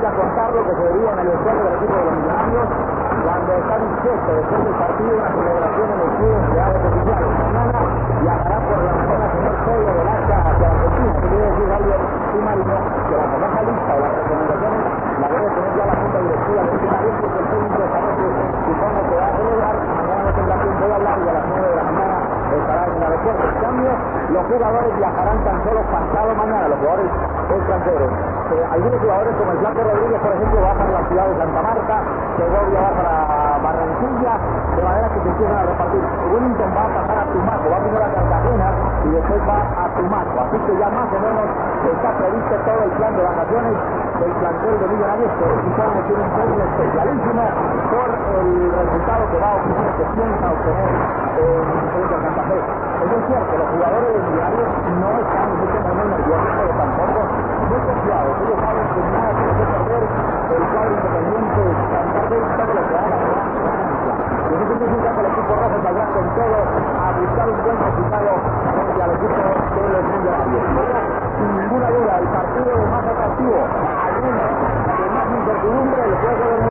a contar lo que se veía en el vestuario del equipo de los Millonarios cuando está dispuesto después del partido una celebración en el club de empleados oficiales. Mañana viajará por la mañana señor Pedro del Hacha hacia Argentina. ¿Qué quiere decir Javier Marino? Que la famosa lista de las recomendaciones la debe tener ya la junta directiva de Millonarios, porque el técnico esta noche supongo que va a celebrar. Mañana no tendrá tiempo de hablar y a las 9 de la mañana estará en el aeropuerto. En cambio, los jugadores viajarán tan solo pasado mañana, los jugadores extranjeros. Algunos jugadores como el Flaco Rodríguez, por ejemplo, va para la ciudad de Santa Marta, Segovia va para Barranquilla, de manera que se empiezan a repartir. Wellington va a pasar a Tumaco, va primero a Cartagena y después va a Tumaco. Así que ya más o menos está previsto todo el plan de vacaciones del plantel de Millonarios, que quizás tiene un premio especialísimo por el resultado que va a obtener, que piensa obtener frente a Santa Fe. Eso es cierto, los jugadores de Millonarios no están mucho menos nerviosos, pero tampoco muy confiados. Ellos saben que nada tiene que perder el cuadro independiente Santa Fe, todo lo que haga será ganancia. Y eso significa que el equipo rojo saldrá con todo a buscar un buen resultado frente al equipo de los Millonarios. Pero, sin ninguna duda, el partido más atractivo, al menos de más incertidumbre, el juego de